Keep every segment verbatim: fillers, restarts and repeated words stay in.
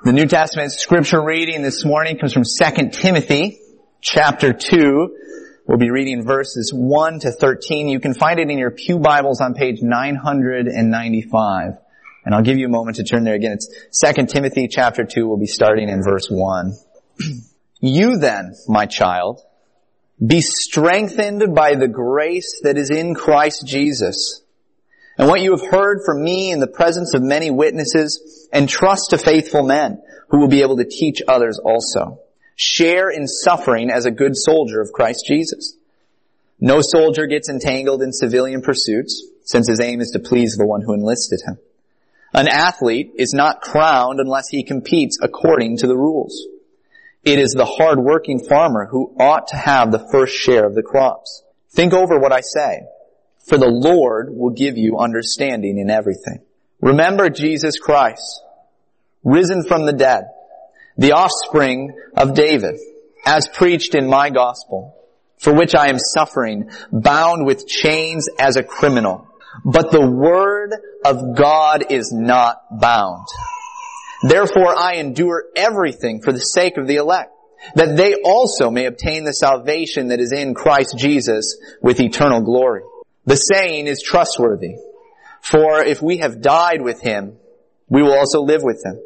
The New Testament scripture reading this morning comes from Second Timothy chapter two. We'll be reading verses one to thirteen. You can find it in your pew Bibles on page nine hundred ninety-five. And I'll give you a moment to turn there again. It's Second Timothy chapter two. We'll be starting in verse one. You then, my child, be strengthened by the grace that is in Christ Jesus. And what you have heard from me in the presence of many witnesses, entrust to faithful men who will be able to teach others also. Share in suffering as a good soldier of Christ Jesus. No soldier gets entangled in civilian pursuits, since his aim is to please the one who enlisted him. An athlete is not crowned unless he competes according to the rules. It is the hard-working farmer who ought to have the first share of the crops. Think over what I say, for the Lord will give you understanding in everything. Remember Jesus Christ, risen from the dead, the offspring of David, as preached in my gospel, for which I am suffering, bound with chains as a criminal. But the word of God is not bound. Therefore I endure everything for the sake of the elect, that they also may obtain the salvation that is in Christ Jesus with eternal glory. The saying is trustworthy, for if we have died with him, we will also live with him.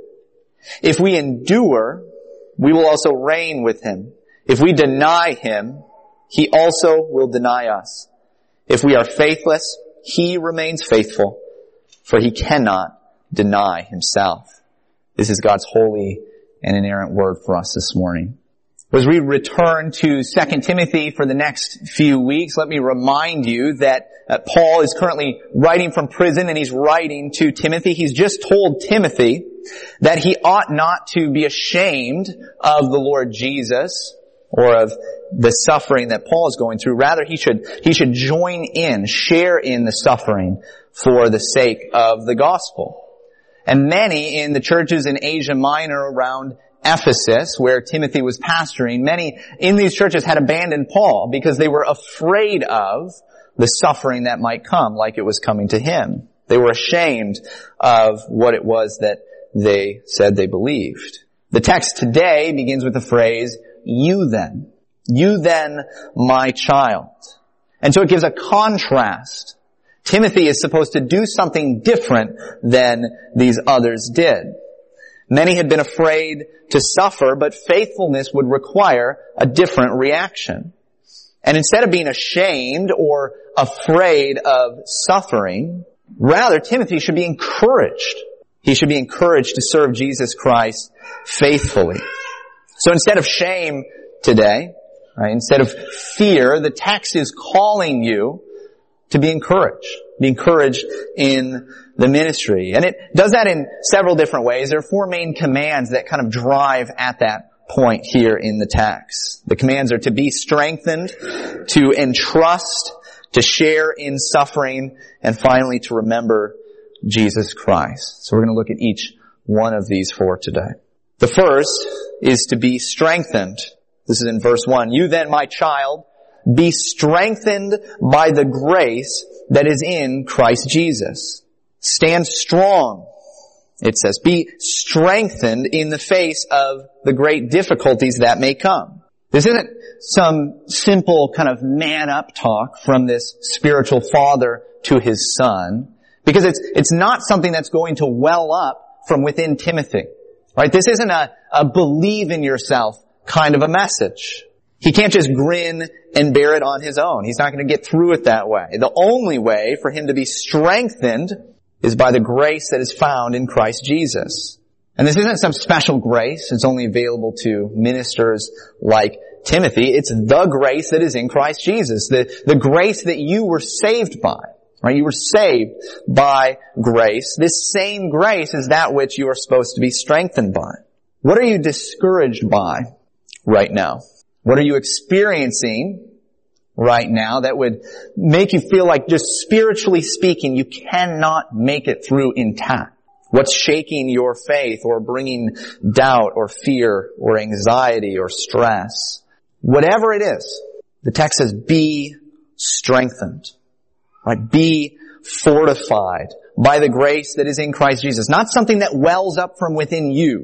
If we endure, we will also reign with him. If we deny him, he also will deny us. If we are faithless, he remains faithful, for he cannot deny himself. This is God's holy and inerrant word for us this morning. As we return to Second Timothy for the next few weeks, let me remind you that uh, Paul is currently writing from prison, and he's writing to Timothy. He's just told Timothy that he ought not to be ashamed of the Lord Jesus or of the suffering that Paul is going through. Rather, he should, he should join in, share in the suffering for the sake of the gospel. And many in the churches in Asia Minor around Ephesus, where Timothy was pastoring, many in these churches had abandoned Paul because they were afraid of the suffering that might come, like it was coming to him. They were ashamed of what it was that they said they believed. The text today begins with the phrase, you then. You then, my child. And so it gives a contrast. Timothy is supposed to do something different than these others did. Many had been afraid to suffer, but faithfulness would require a different reaction. And instead of being ashamed or afraid of suffering, rather Timothy should be encouraged. He should be encouraged to serve Jesus Christ faithfully. So instead of shame today, right, instead of fear, the text is calling you to be encouraged. Be encouraged in the ministry. And it does that in several different ways. There are four main commands that kind of drive at that point here in the text. The commands are to be strengthened, to entrust, to share in suffering, and finally to remember Jesus Christ. So we're going to look at each one of these four today. The first is to be strengthened. This is in verse one. You then, my child, be strengthened by the grace that is in Christ Jesus. Stand strong, it says. Be strengthened in the face of the great difficulties that may come. This isn't some simple kind of man-up talk from this spiritual father to his son, because it's it's not something that's going to well up from within Timothy. Right? This isn't a, a believe in yourself kind of a message. He can't just grin and bear it on his own. He's not going to get through it that way. The only way for him to be strengthened is by the grace that is found in Christ Jesus. And this isn't some special grace. It's only available to ministers like Timothy. It's the grace that is in Christ Jesus. The, the grace that you were saved by. Right? You were saved by grace. This same grace is that which you are supposed to be strengthened by. What are you discouraged by right now? What are you experiencing right now that would make you feel like, just spiritually speaking, you cannot make it through intact? What's shaking your faith or bringing doubt or fear or anxiety or stress? Whatever it is, the text says, be strengthened. Right? Be fortified by the grace that is in Christ Jesus. Not something that wells up from within you,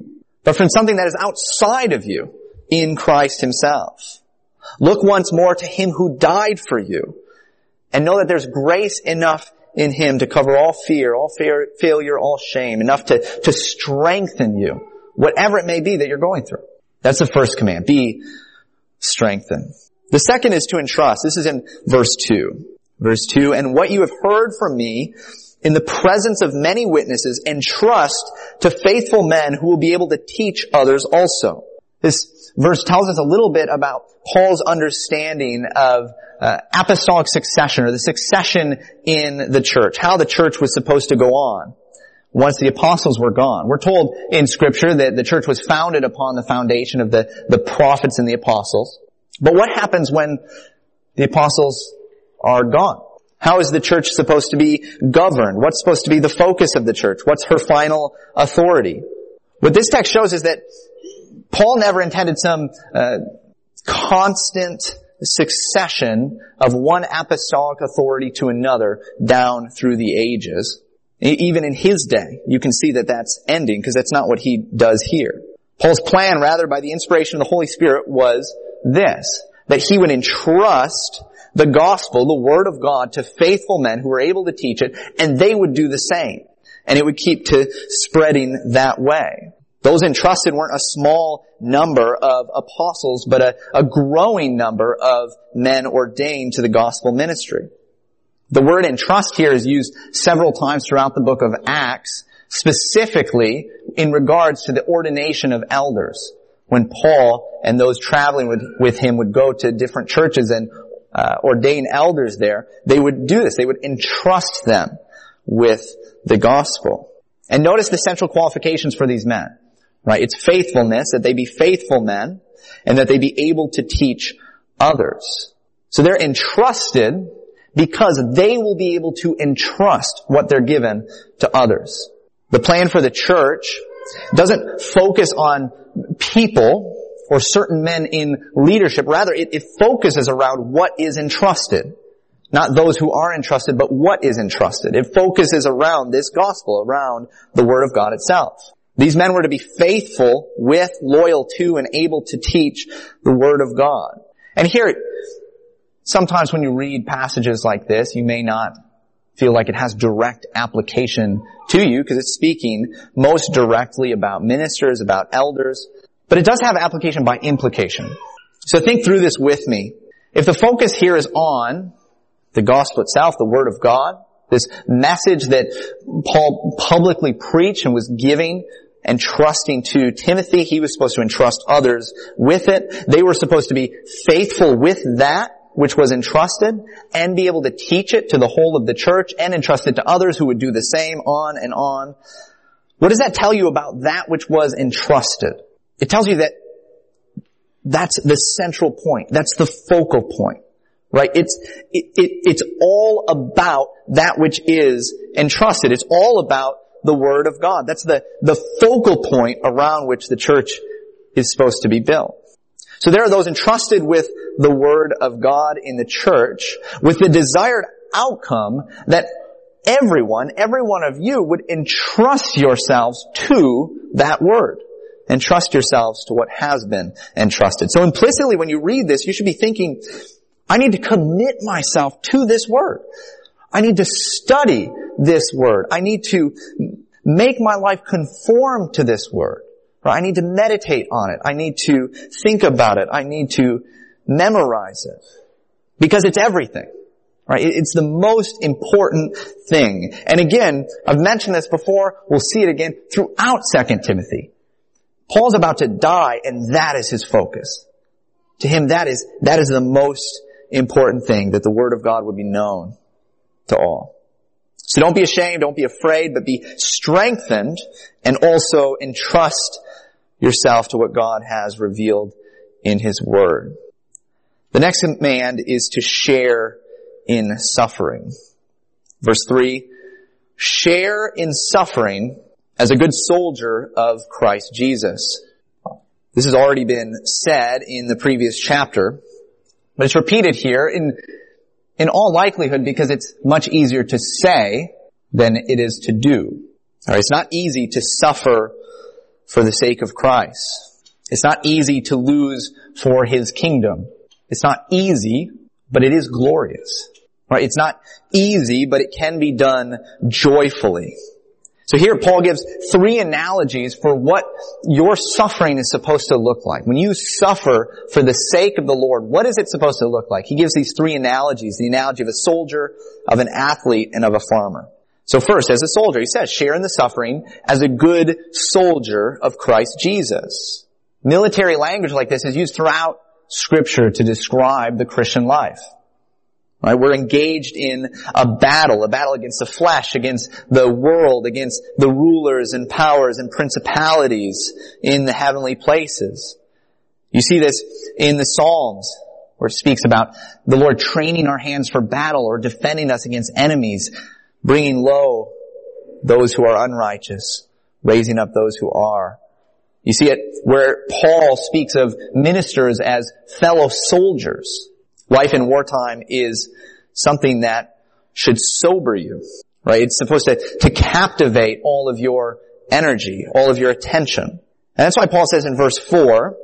but from something that is outside of you in Christ himself. Look once more to him who died for you, and know that there's grace enough in him to cover all fear, all fear, failure, all shame, enough to, to strengthen you, whatever it may be that you're going through. That's the first command. Be strengthened. The second is to entrust. This is in verse two. Verse two, and what you have heard from me in the presence of many witnesses, entrust to faithful men who will be able to teach others also. This verse tells us a little bit about Paul's understanding of uh, apostolic succession, or the succession in the church, how the church was supposed to go on once the apostles were gone. We're told in Scripture that the church was founded upon the foundation of the, the prophets and the apostles. But what happens when the apostles are gone? How is the church supposed to be governed? What's supposed to be the focus of the church? What's her final authority? What this text shows is that Paul never intended some uh, constant succession of one apostolic authority to another down through the ages. Even in his day, you can see that that's ending, because that's not what he does here. Paul's plan, rather, by the inspiration of the Holy Spirit, was this, that he would entrust the gospel, the word of God, to faithful men who were able to teach it, and they would do the same. And it would keep to spreading that way. Those entrusted weren't a small number of apostles, but a, a growing number of men ordained to the gospel ministry. The word entrust here is used several times throughout the book of Acts, specifically in regards to the ordination of elders. When Paul and those traveling with, with him would go to different churches and uh, ordain elders there, they would do this. They would entrust them with the gospel. And notice the central qualifications for these men. Right? It's faithfulness, that they be faithful men, and that they be able to teach others. So they're entrusted because they will be able to entrust what they're given to others. The plan for the church doesn't focus on people or certain men in leadership. Rather, it, it focuses around what is entrusted. Not those who are entrusted, but what is entrusted. It focuses around this gospel, around the Word of God itself. These men were to be faithful with, loyal to, and able to teach the Word of God. And here, sometimes when you read passages like this, you may not feel like it has direct application to you, because it's speaking most directly about ministers, about elders. But it does have application by implication. So think through this with me. If the focus here is on the gospel itself, the Word of God, this message that Paul publicly preached and was giving and trusting to Timothy, he was supposed to entrust others with it. They were supposed to be faithful with that which was entrusted and be able to teach it to the whole of the church and entrust it to others who would do the same, on and on. What does that tell you about that which was entrusted? It tells you that that's the central point. That's the focal point. Right? It's, it, it, it's all about that which is entrusted. It's all about the Word of God. That's the, the focal point around which the church is supposed to be built. So there are those entrusted with the Word of God in the church, with the desired outcome that everyone, every one of you would entrust yourselves to that Word. Entrust yourselves to what has been entrusted. So implicitly, when you read this, you should be thinking, I need to commit myself to this Word. I need to study this Word. I need to make my life conform to this Word. Right? I need to meditate on it. I need to think about it. I need to memorize it. Because it's everything. Right? It's the most important thing. And again, I've mentioned this before. We'll see it again throughout Second Timothy. Paul's about to die, and that is his focus. To him, that is, that is the most important thing, that the Word of God would be known to all. So don't be ashamed, don't be afraid, but be strengthened, and also entrust yourself to what God has revealed in His Word. The next command is to share in suffering. Verse three, share in suffering as a good soldier of Christ Jesus. This has already been said in the previous chapter, but it's repeated here in, in all likelihood because it's much easier to say than it is to do. All right, it's not easy to suffer for the sake of Christ. It's not easy to lose for His kingdom. It's not easy, but it is glorious. Right? It's not easy, but it can be done joyfully. So here Paul gives three analogies for what your suffering is supposed to look like. When you suffer for the sake of the Lord, what is it supposed to look like? He gives these three analogies, the analogy of a soldier, of an athlete, and of a farmer. So first, as a soldier, he says, share in the suffering as a good soldier of Christ Jesus. Military language like this is used throughout Scripture to describe the Christian life. Right? We're engaged in a battle, a battle against the flesh, against the world, against the rulers and powers and principalities in the heavenly places. You see this in the Psalms, where it speaks about the Lord training our hands for battle or defending us against enemies, bringing low those who are unrighteous, raising up those who are. You see it where Paul speaks of ministers as fellow soldiers. Life in wartime is something that should sober you, right? It's supposed to, to captivate all of your energy, all of your attention. And that's why Paul says in verse four,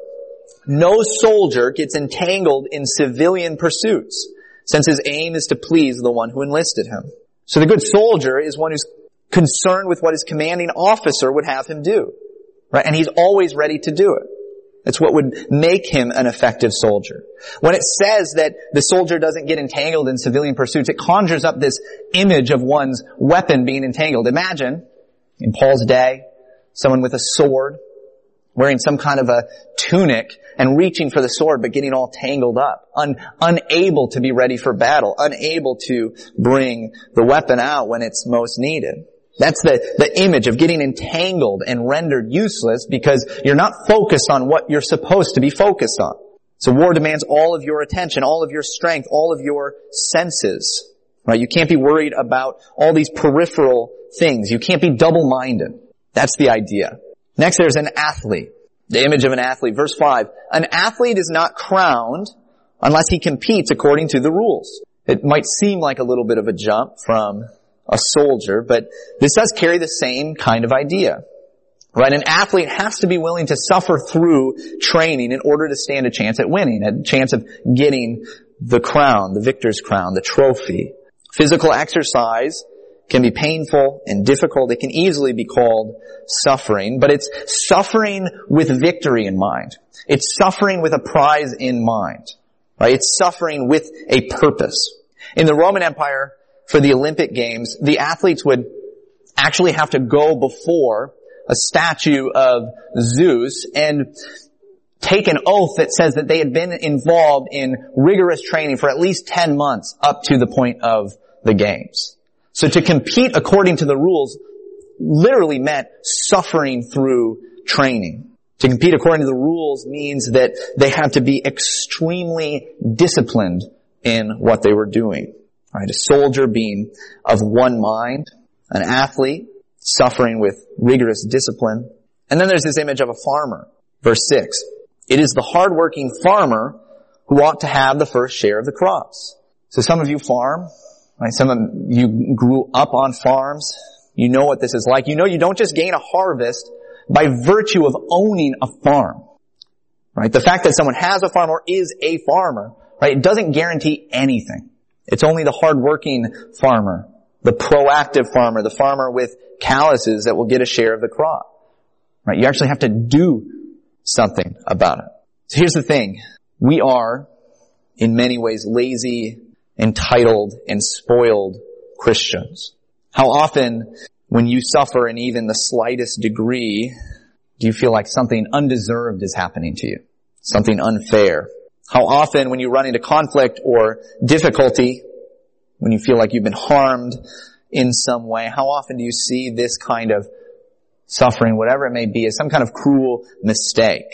no soldier gets entangled in civilian pursuits, since his aim is to please the one who enlisted him. So the good soldier is one who's concerned with what his commanding officer would have him do, right? And he's always ready to do it. It's what would make him an effective soldier. When it says that the soldier doesn't get entangled in civilian pursuits, it conjures up this image of one's weapon being entangled. Imagine, in Paul's day, someone with a sword, wearing some kind of a tunic and reaching for the sword but getting all tangled up, un- unable to be ready for battle, unable to bring the weapon out when it's most needed. That's the, the image of getting entangled and rendered useless because you're not focused on what you're supposed to be focused on. So war demands all of your attention, all of your strength, all of your senses. Right? You can't be worried about all these peripheral things. You can't be double-minded. That's the idea. Next, there's an athlete. The image of an athlete. Verse five. An athlete is not crowned unless he competes according to the rules. It might seem like a little bit of a jump from a soldier, but this does carry the same kind of idea. Right? An athlete has to be willing to suffer through training in order to stand a chance at winning, a chance of getting the crown, the victor's crown, the trophy. Physical exercise can be painful and difficult. It can easily be called suffering, but it's suffering with victory in mind. It's suffering with a prize in mind. Right? It's suffering with a purpose. In the Roman Empire, for the Olympic Games, the athletes would actually have to go before a statue of Zeus and take an oath that says that they had been involved in rigorous training for at least ten months up to the point of the games. So to compete according to the rules literally meant suffering through training. To compete according to the rules means that they had to be extremely disciplined in what they were doing. Right? A soldier being of one mind, an athlete suffering with rigorous discipline. And then there's this image of a farmer. Verse six. It is the hardworking farmer who ought to have the first share of the crops. So some of you farm, right? Some of you grew up on farms. You know what this is like. You know you don't just gain a harvest by virtue of owning a farm. Right? The fact that someone has a farm or is a farmer, right, it doesn't guarantee anything. It's only the hardworking farmer, the proactive farmer, the farmer with calluses that will get a share of the crop. Right? You actually have to do something about it. So here's the thing. We are, in many ways, lazy, entitled, and spoiled Christians. How often, when you suffer in even the slightest degree, do you feel like something undeserved is happening to you? Something unfair? How often when you run into conflict or difficulty, when you feel like you've been harmed in some way, how often do you see this kind of suffering, whatever it may be, as some kind of cruel mistake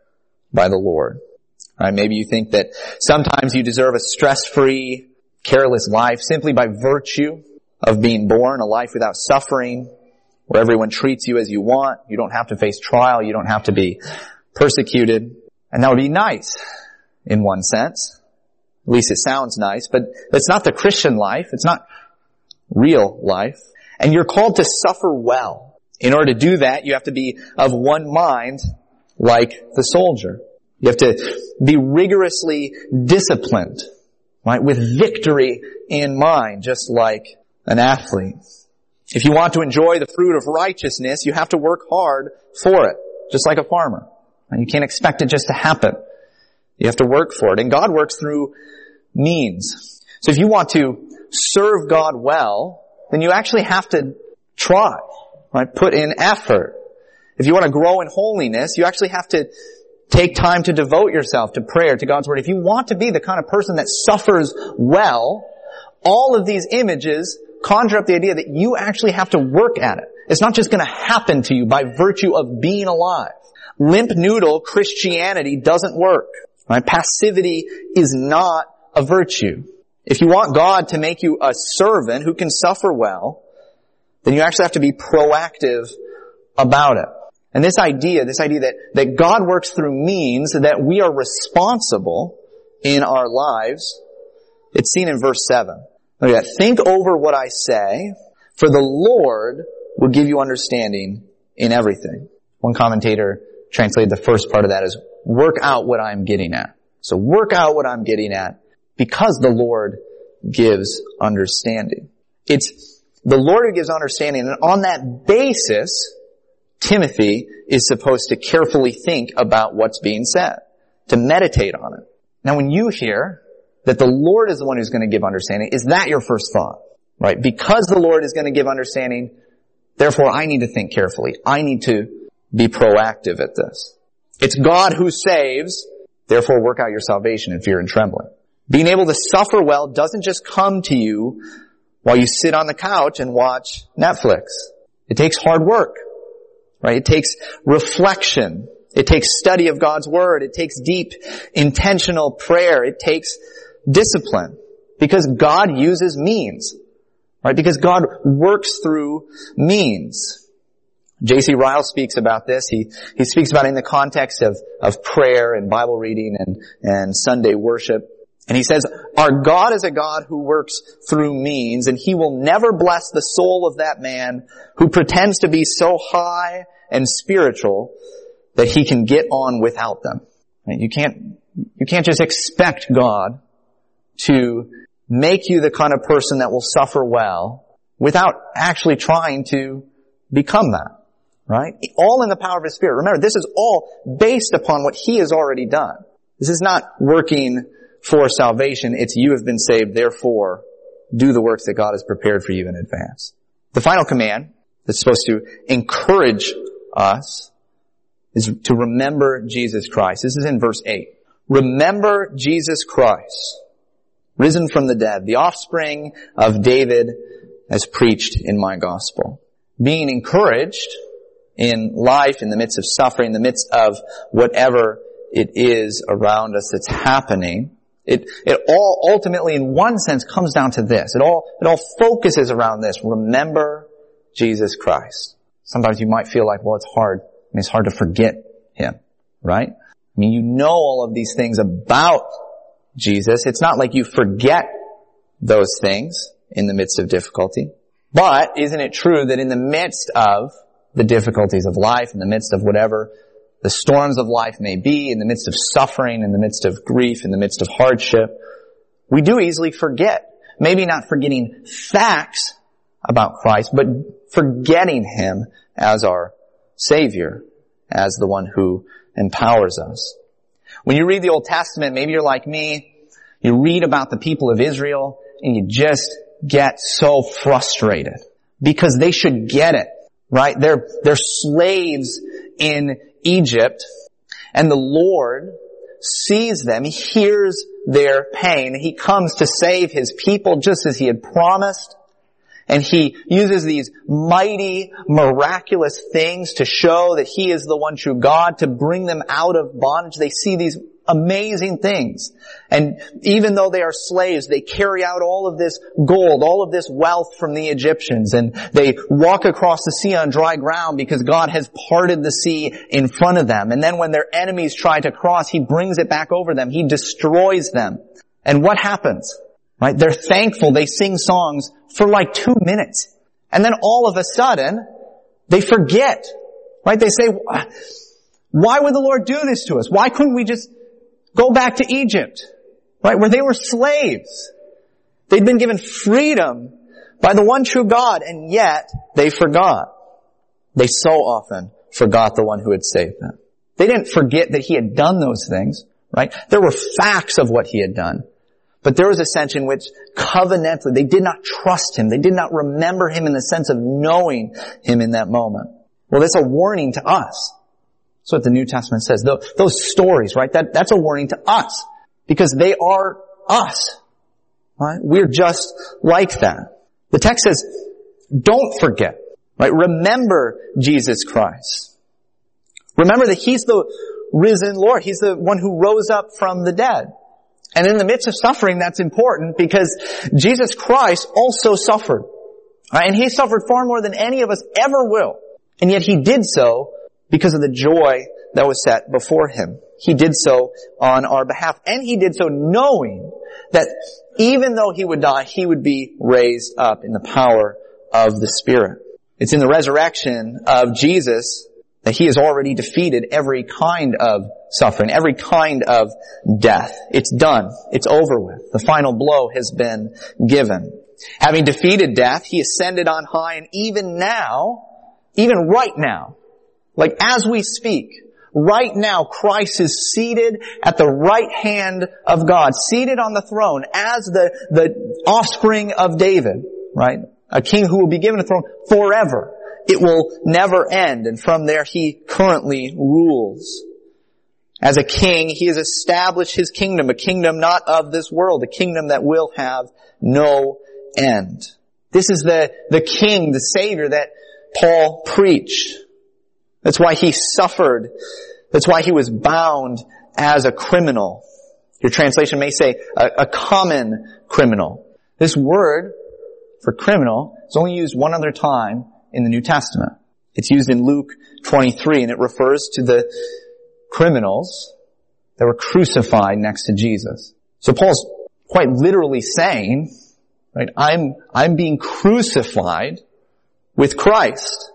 by the Lord? Right? Maybe you think that sometimes you deserve a stress-free, careless life simply by virtue of being born, a life without suffering, where everyone treats you as you want. You don't have to face trial. You don't have to be persecuted. And that would be nice. In one sense. At least it sounds nice, but it's not the Christian life. It's not real life. And you're called to suffer well. In order to do that, you have to be of one mind like the soldier. You have to be rigorously disciplined, right, with victory in mind, just like an athlete. If you want to enjoy the fruit of righteousness, you have to work hard for it, just like a farmer. And you can't expect it just to happen. You have to work for it. And God works through means. So if you want to serve God well, then you actually have to try, right? Put in effort. If you want to grow in holiness, you actually have to take time to devote yourself to prayer, to God's Word. If you want to be the kind of person that suffers well, all of these images conjure up the idea that you actually have to work at it. It's not just going to happen to you by virtue of being alive. Limp noodle Christianity doesn't work. Right? Passivity is not a virtue. If you want God to make you a servant who can suffer well, then you actually have to be proactive about it. And this idea, this idea that, that God works through means that we are responsible in our lives, it's seen in verse seven. Look at that. Think over what I say, for the Lord will give you understanding in everything. One commentator translated the first part of that as work out what I'm getting at. So work out what I'm getting at because the Lord gives understanding. It's the Lord who gives understanding, and on that basis, Timothy is supposed to carefully think about what's being said, to meditate on it. Now when you hear that the Lord is the one who's going to give understanding, is that your first thought? Right? Because the Lord is going to give understanding, therefore I need to think carefully. I need to be proactive at this. It's God who saves, therefore work out your salvation in fear and trembling. Being able to suffer well doesn't just come to you while you sit on the couch and watch Netflix. It takes hard work, right? It takes reflection. It takes study of God's Word. It takes deep, intentional prayer. It takes discipline because God uses means, right? Because God works through means. J C Ryle speaks about this. He, he speaks about it in the context of, of prayer and Bible reading and, and Sunday worship. And he says, our God is a God who works through means, and He will never bless the soul of that man who pretends to be so high and spiritual that he can get on without them. You can't, you can't just expect God to make you the kind of person that will suffer well without actually trying to become that. Right? All in the power of His Spirit. Remember, this is all based upon what He has already done. This is not working for salvation. It's you have been saved, therefore do the works that God has prepared for you in advance. The final command that's supposed to encourage us is to remember Jesus Christ. This is in verse eight. Remember Jesus Christ, risen from the dead, the offspring of David, as preached in my gospel. Being encouraged in life, in the midst of suffering, in the midst of whatever it is around us that's happening, it, it all ultimately, in one sense, comes down to this. It all, it all focuses around this. Remember Jesus Christ. Sometimes you might feel like, well, it's hard. I mean, it's hard to forget Him, right? I mean, you know all of these things about Jesus. It's not like you forget those things in the midst of difficulty. But isn't it true that in the midst of the difficulties of life, in the midst of whatever the storms of life may be, in the midst of suffering, in the midst of grief, in the midst of hardship, we do easily forget. Maybe not forgetting facts about Christ, but forgetting Him as our Savior, as the one who empowers us. When you read the Old Testament, maybe you're like me, you read about the people of Israel, and you just get so frustrated because they should get it. Right? They're, they're slaves in Egypt, and the Lord sees them. He hears their pain. He comes to save His people just as He had promised. And He uses these mighty, miraculous things to show that He is the one true God, to bring them out of bondage. They see these amazing things. And even though they are slaves, they carry out all of this gold, all of this wealth from the Egyptians, and they walk across the sea on dry ground because God has parted the sea in front of them. And then when their enemies try to cross, He brings it back over them. He destroys them. And what happens? Right? They're thankful. They sing songs for like two minutes. And then all of a sudden, They forget, right? They say, why would the Lord do this to us? Why couldn't we just go back to Egypt, right? Where they were slaves. They'd been given freedom by the one true God, and yet they forgot. They so often forgot the one who had saved them. They didn't forget that he had done those things, right? There were facts of what he had done. But there was a sense in which covenantally they did not trust him. They did not remember him in the sense of knowing him in that moment. Well, that's a warning to us. That's what the New Testament says. Those stories, right? That, that's a warning to us. Because they are us. Right? We're just like that. The text says, don't forget. Right? Remember Jesus Christ. Remember that he's the risen Lord. He's the one who rose up from the dead. And in the midst of suffering, that's important because Jesus Christ also suffered. Right? And he suffered far more than any of us ever will. And yet he did so because of the joy that was set before him. He did so on our behalf. And he did so knowing that even though he would die, he would be raised up in the power of the Spirit. It's in the resurrection of Jesus that he has already defeated every kind of suffering, every kind of death. It's done. It's over with. The final blow has been given. Having defeated death, he ascended on high, and even now, even right now, like as we speak, right now Christ is seated at the right hand of God, seated on the throne as the, the offspring of David, right? A king who will be given a throne forever. It will never end, and from there he currently rules. As a king, he has established his kingdom, a kingdom not of this world, a kingdom that will have no end. This is the, the king, the savior that Paul preached. That's why he suffered. That's why he was bound as a criminal. Your translation may say a, a common criminal. This word for criminal is only used one other time in the New Testament. It's used in Luke twenty-three, and it refers to the criminals that were crucified next to Jesus. So Paul's quite literally saying, right, I'm, I'm being crucified with Christ,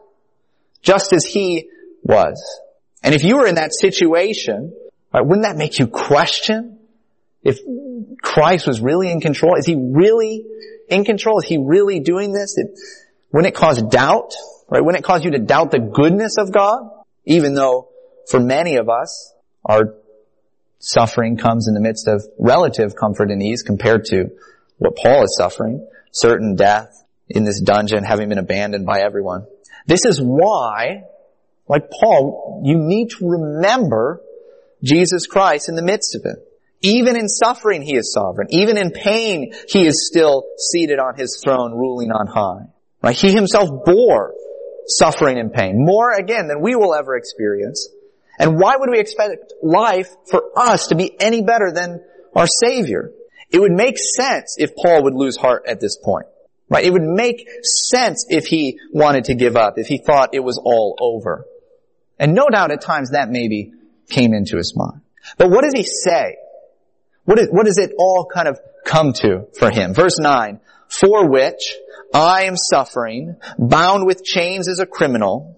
just as he was. And if you were in that situation, right, wouldn't that make you question if Christ was really in control? Is he really in control? Is he really doing this? It, wouldn't it cause doubt? Right? Wouldn't it cause you to doubt the goodness of God? Even though for many of us, our suffering comes in the midst of relative comfort and ease compared to what Paul is suffering, certain death in this dungeon, having been abandoned by everyone. This is why, like Paul, you need to remember Jesus Christ in the midst of it. Even in suffering, he is sovereign. Even in pain, he is still seated on his throne, ruling on high. Right? He himself bore suffering and pain, more again than we will ever experience. And why would we expect life for us to be any better than our Savior? It would make sense if Paul would lose heart at this point. Right? It would make sense if he wanted to give up, if he thought it was all over. And no doubt at times that maybe came into his mind. But what does he say? What, is, what does it all kind of come to for him? Verse nine, for which I am suffering, bound with chains as a criminal,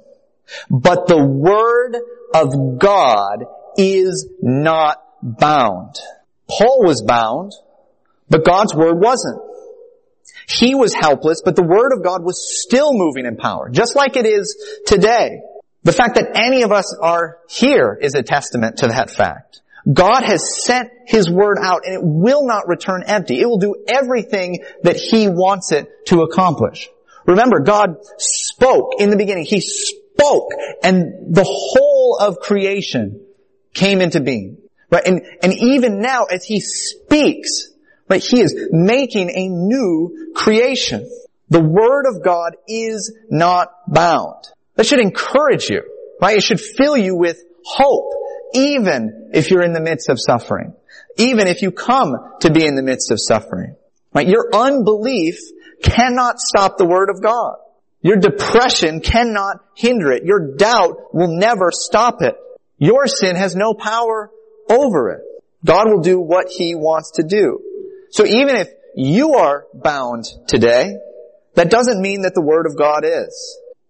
but the word of God is not bound. Paul was bound, but God's word wasn't. He was helpless, but the word of God was still moving in power, just like it is today. The fact that any of us are here is a testament to that fact. God has sent his word out, and it will not return empty. It will do everything that he wants it to accomplish. Remember, God spoke in the beginning. He spoke, and the whole of creation came into being. Right? And, and even now, as he speaks, right, he is making a new creation. The word of God is not bound. That should encourage you, right? It should fill you with hope, even if you're in the midst of suffering. Even if you come to be in the midst of suffering. Right? Your unbelief cannot stop the word of God. Your depression cannot hinder it. Your doubt will never stop it. Your sin has no power over it. God will do what he wants to do. So even if you are bound today, that doesn't mean that the word of God is.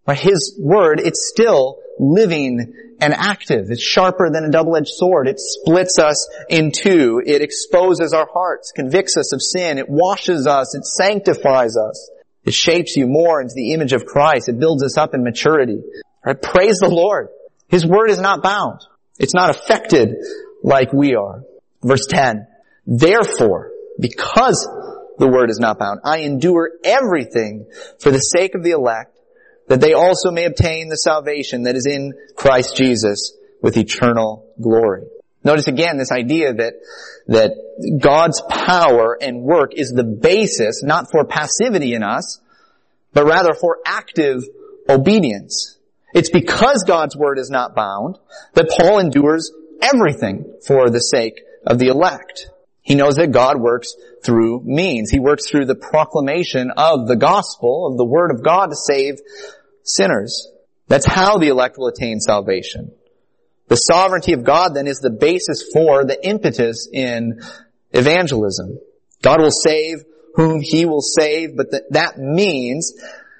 Right? His word, it's still living and active. It's sharper than a double-edged sword. It splits us in two. It exposes our hearts, convicts us of sin. It washes us. It sanctifies us. It shapes you more into the image of Christ. It builds us up in maturity. Right? Praise the Lord. His word is not bound. It's not affected like we are. Verse ten. Therefore, because the word is not bound, I endure everything for the sake of the elect, that they also may obtain the salvation that is in Christ Jesus with eternal glory. Notice again this idea that, that God's power and work is the basis, not for passivity in us, but rather for active obedience. It's because God's word is not bound that Paul endures everything for the sake of the elect. He knows that God works through means. He works through the proclamation of the gospel, of the word of God to save sinners. That's how the elect will attain salvation. The sovereignty of God then is the basis for the impetus in evangelism. God will save whom He will save, but that, that means,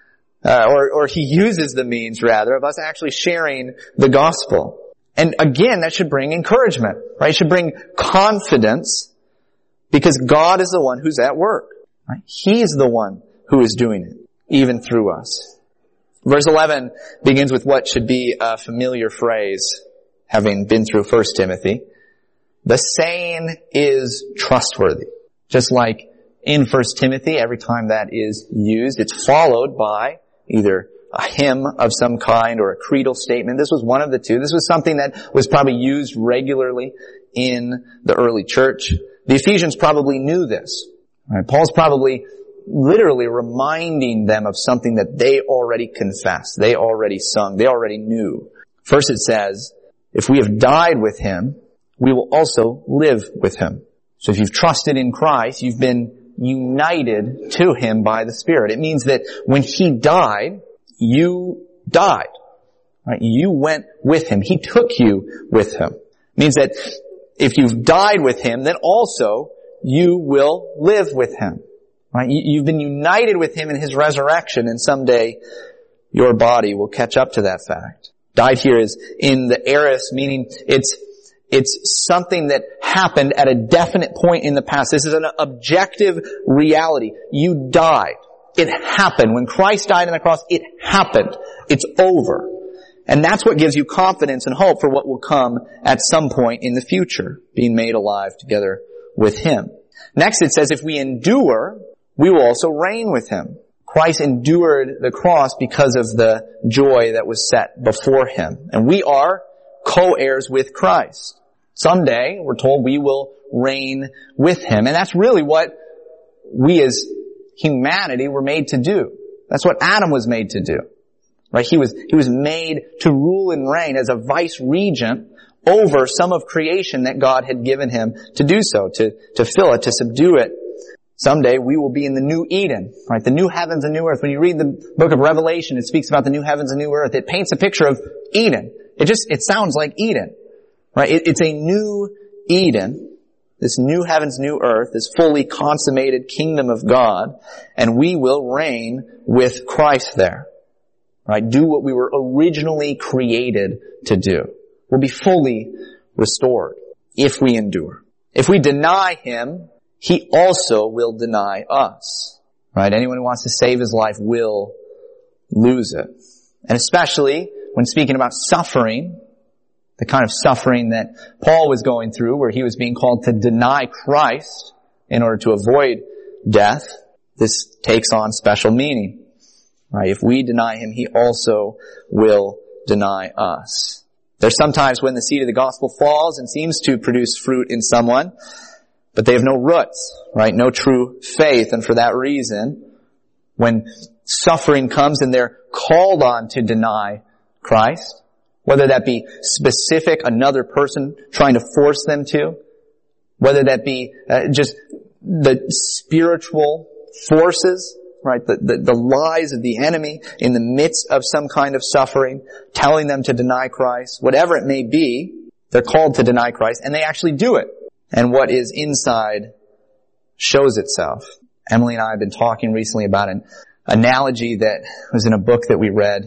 uh, or, or He uses the means rather, of us actually sharing the gospel. And again, that should bring encouragement, right? It should bring confidence because God is the one who's at work, right? He's the one who is doing it, even through us. Verse eleven begins with what should be a familiar phrase, having been through First Timothy. The saying is trustworthy. Just like in First Timothy, every time that is used, it's followed by either a hymn of some kind or a creedal statement. This was one of the two. This was something that was probably used regularly in the early church. The Ephesians probably knew this. Right? Paul's probably literally reminding them of something that they already confessed, they already sung, they already knew. First it says, if we have died with Him, we will also live with Him. So if you've trusted in Christ, you've been united to Him by the Spirit. It means that when He died, you died. Right? You went with Him. He took you with Him. It means that if you've died with Him, then also you will live with Him. Right? You've been united with Him in His resurrection, and someday your body will catch up to that fact. Died here is in the aorist, meaning it's it's something that happened at a definite point in the past. This is an objective reality. You died. It happened. When Christ died on the cross, it happened. It's over. And that's what gives you confidence and hope for what will come at some point in the future, being made alive together with Him. Next it says, if we endure, we will also reign with Him. Christ endured the cross because of the joy that was set before Him. And we are co-heirs with Christ. Someday, we're told, we will reign with Him. And that's really what we as humanity were made to do. That's what Adam was made to do. Right? He was, he was made to rule and reign as a vice regent over some of creation that God had given him to do so, to, to fill it, to subdue it. Someday we will be in the new Eden, right? The new heavens and new earth. When you read the book of Revelation, it speaks about the new heavens and new earth. It paints a picture of Eden. It just, it sounds like Eden, right? It, it's a new Eden, this new heavens, new earth, this fully consummated kingdom of God, and we will reign with Christ there, right? Do what we were originally created to do. We'll be fully restored if we endure. If we deny Him, He also will deny us, right? Anyone who wants to save his life will lose it. And especially when speaking about suffering, the kind of suffering that Paul was going through, where he was being called to deny Christ in order to avoid death, this takes on special meaning, right? If we deny Him, He also will deny us. There's sometimes when the seed of the gospel falls and seems to produce fruit in someone, but they have no roots, right? No true faith. And for that reason, when suffering comes and they're called on to deny Christ, whether that be specific, another person trying to force them to, whether that be uh, just the spiritual forces, right? The, the, the lies of the enemy in the midst of some kind of suffering, telling them to deny Christ, whatever it may be, they're called to deny Christ, and they actually do it. And what is inside shows itself. Emily and I have been talking recently about an analogy that was in a book that we read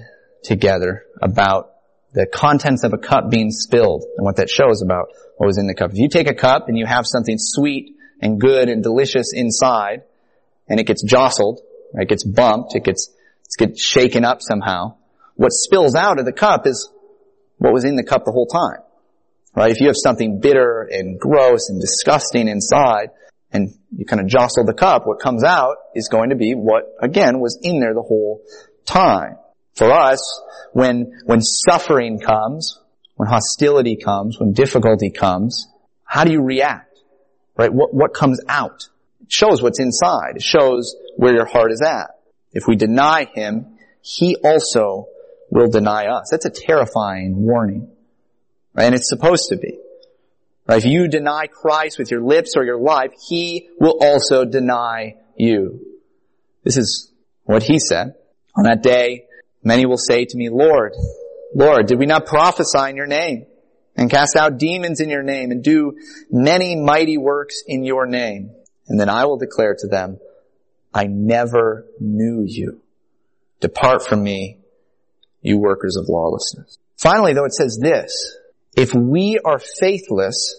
together about the contents of a cup being spilled and what that shows about what was in the cup. If you take a cup and you have something sweet and good and delicious inside, and it gets jostled, or it gets bumped, it gets, it gets shaken up somehow, what spills out of the cup is what was in the cup the whole time. Right? If you have something bitter and gross and disgusting inside, and you kind of jostle the cup, what comes out is going to be what, again, was in there the whole time. For us, when, when suffering comes, when hostility comes, when difficulty comes, how do you react? Right? What, what comes out? It shows what's inside. It shows where your heart is at. If we deny Him, He also will deny us. That's a terrifying warning. Right? And it's supposed to be. Right? If you deny Christ with your lips or your life, He will also deny you. This is what He said. On that day, many will say to me, Lord, Lord, did we not prophesy in your name and cast out demons in your name and do many mighty works in your name? And then I will declare to them, I never knew you. Depart from me, you workers of lawlessness. Finally, though, it says this, if we are faithless,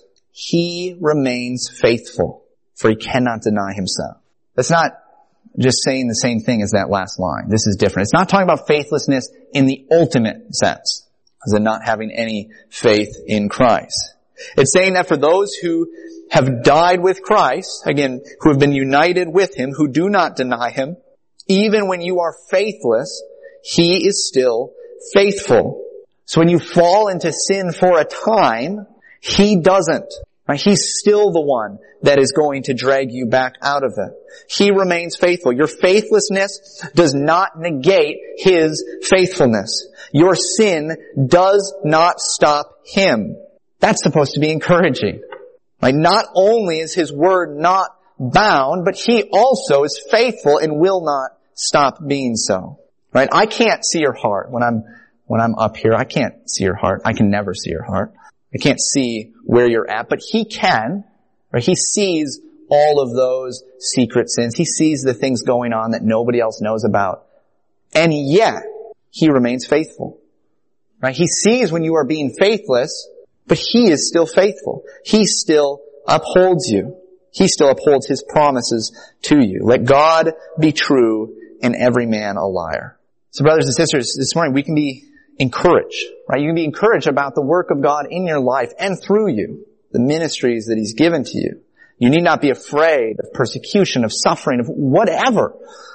He remains faithful, for He cannot deny Himself. That's not just saying the same thing as that last line. This is different. It's not talking about faithlessness in the ultimate sense, as in not having any faith in Christ. It's saying that for those who have died with Christ, again, who have been united with Him, who do not deny Him, even when you are faithless, He is still faithful. So when you fall into sin for a time, He doesn't. Right? He's still the one that is going to drag you back out of it. He remains faithful. Your faithlessness does not negate His faithfulness. Your sin does not stop Him. That's supposed to be encouraging. Right? Not only is His word not bound, but He also is faithful and will not stop being so. Right? I can't see your heart when I'm When I'm up here. I can't see your heart. I can never see your heart. I can't see where you're at, but He can. Right? He sees all of those secret sins. He sees the things going on that nobody else knows about. And yet, He remains faithful. Right? He sees when you are being faithless, but He is still faithful. He still upholds you. He still upholds His promises to you. Let God be true and every man a liar. So brothers and sisters, this morning we can be encouraged, right? You can be encouraged about the work of God in your life and through you, the ministries that He's given to you. You need not be afraid of persecution, of suffering, of whatever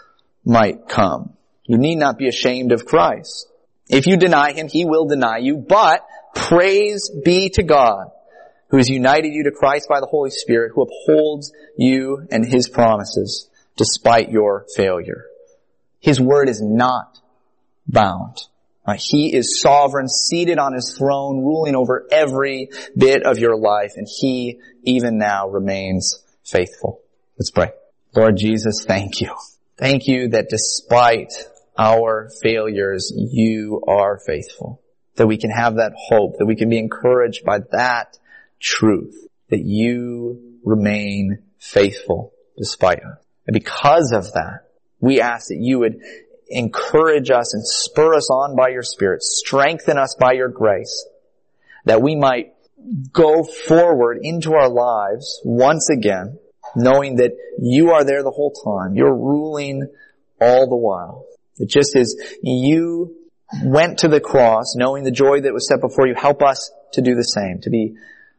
might come. You need not be ashamed of Christ. If you deny Him, He will deny you, but praise be to God, who has united you to Christ by the Holy Spirit, who upholds you and His promises despite your failure. His word is not bound. Uh, he is sovereign, seated on His throne, ruling over every bit of your life, and He, even now, remains faithful. Let's pray. Lord Jesus, thank You. Thank You that despite our failures, You are faithful. That we can have that hope, that we can be encouraged by that truth, that You remain faithful despite us. And because of that, we ask that You would encourage us and spur us on by Your Spirit, strengthen us by Your grace, that we might go forward into our lives once again, knowing that You are there the whole time. You're ruling all the while. That just as You went to the cross, knowing the joy that was set before You, help us to do the same, to be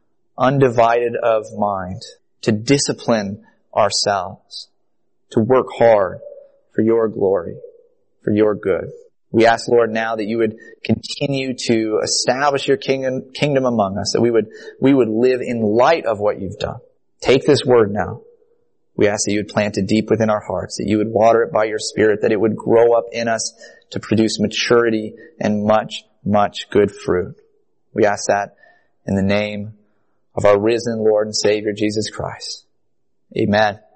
undivided of mind, to discipline ourselves, to work hard for Your glory, for Your good. We ask, Lord, now that You would continue to establish Your kingdom, kingdom among us, that we would, we would live in light of what You've done. Take this word now. We ask that You would plant it deep within our hearts, that You would water it by Your Spirit, that it would grow up in us to produce maturity and much, much good fruit. We ask that in the name of our risen Lord and Savior, Jesus Christ. Amen.